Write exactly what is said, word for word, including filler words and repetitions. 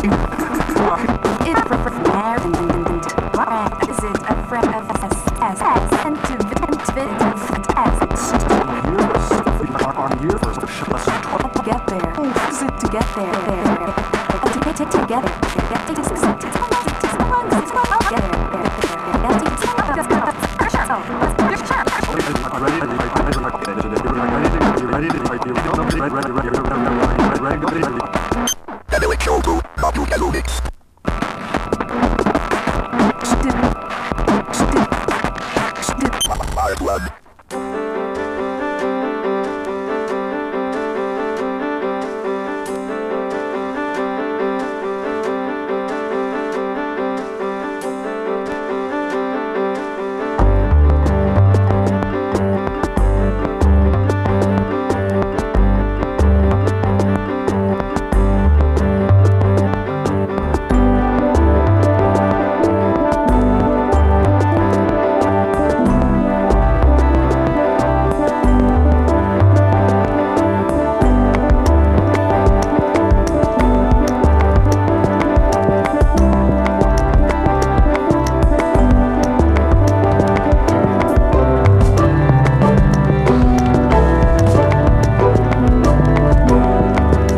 It prepared. Is it a friend of S S S and to vent to get there? Is it to get there? To get it together. Get it together. Ready to